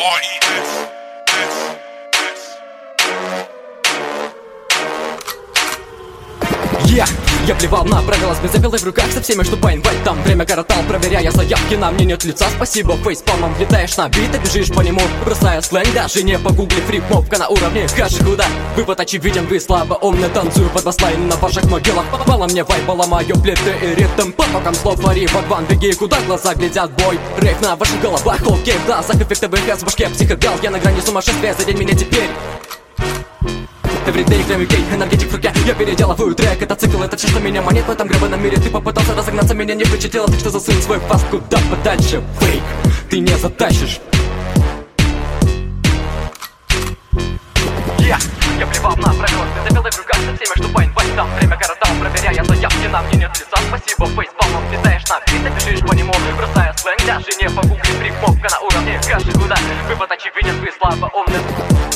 Я плевал на правила с бензопилой в руках, со всеми, что поинвайт там. Время коротал, проверяя заявки, на мне нет лица. Спасибо фейспалмом, влетаешь на бит и бежишь по нему, бросая сленг, даже не погуглив рифмовка на уровне хаши худа. Вывод очевиден, вы слабо умны, танцую под баслайн на ваших могилах. Попало мне вайп, ломаю плиты и ритм, потоком слов вари под ван, беги, куда глаза глядят бой. Рейв на ваших головах, окей, в глазах эффектовый хэс в башке, психодел. Я на грани сумасшествия, задень меня теперь. Everyday, кроме гей, энергетик в руке. Я переделываю трек, это цикл, это все, что меня манит в этом гребаном мире. Ты попытался разогнаться, меня не впечатлило, так что засунь свой фаст куда подальше. Фейк, ты не затащишь. Я плевал на правила, ты забил в руках со всеми, что поинвайт там. Время коротал, проверяя заявки, на мне нет лица. Спасибо фейспалмом, влетаешь на бит и бежишь по нему, бросая сленг, даже не погуглив рифмовка на уровне хаши худа. Вывод очевиден, вы слабо умны.